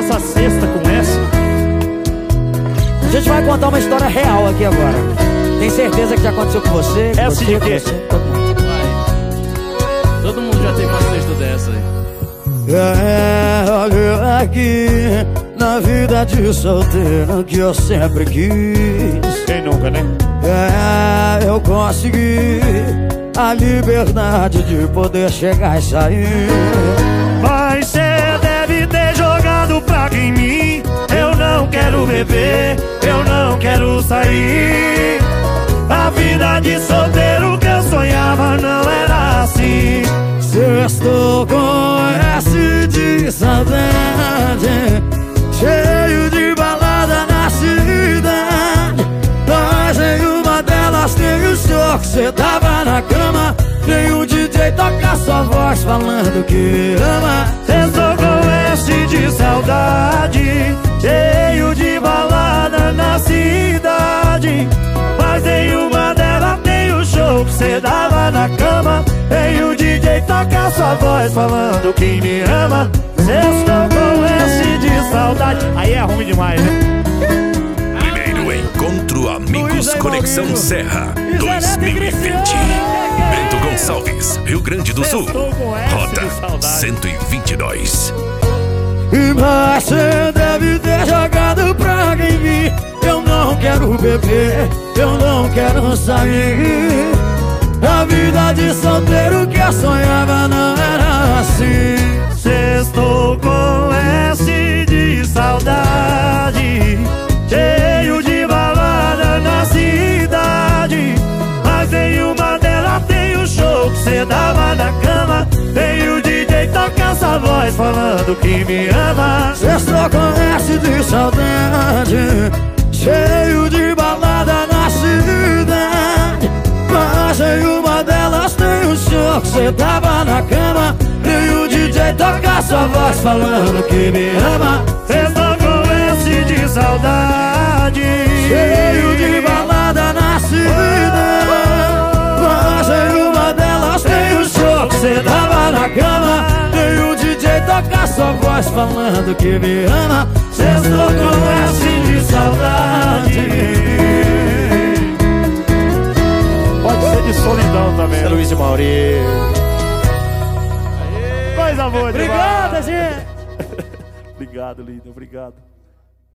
essa cesta com essa. A gente vai contar uma história real aqui agora. Tem certeza que já aconteceu com você? Com Essa você, de com quê? você, todo mundo. Vai. Todo mundo já teve uma cesta dessa aí. Olha aqui, na vida de solteiro que eu sempre quis. Quem nunca, né? Eu consegui a liberdade de poder chegar e sair. Mas cê deve ter jogado praga em mim. Eu não quero beber, eu não quero sair. A vida de solteiro que eu sonhava não era assim. Se estou com S de saudade, cheio de balada na cidade, mas em uma delas tem o show que cê tava na cama. Tem um DJ toca sua voz falando que ama. Estou com S de saudade, cheio de balada na cidade, mas em uma delas tem o show que cê dava na cama. Tem o DJ toca sua voz falando que me ama. Estou com S de saudade. Aí é ruim demais, né? Primeiro Encontro Amigos Conexão Serra 2020. Bento Gonçalves, Rio Grande do Sul. Rota 122. Mas cê deve ter jogado praga em mim. Eu não quero beber, eu não quero sair. A vida de solteiro que eu sonhava não era assim. Estou com S de saudade, cheio de balada na cidade, mas em uma delas tem o show que cê dava na cama. Tem o DJ toca essa voz falando que me ama. Estou com S de saudade, cheio de balada na cidade, mas em uma delas tem o show que cê tava na cama. E o DJ toca sua voz falando que me ama. Estou com S de saudade, Cheio de balada na cidade, mas em uma delas tem o show que cê tava na cama. E o DJ toca sua voz falando que me ama. estou com S de saudade. Pode ser de solidão também. Luiz e Mauri. Coisa boa demais. Obrigado, gente. Obrigado, lindo. Obrigado.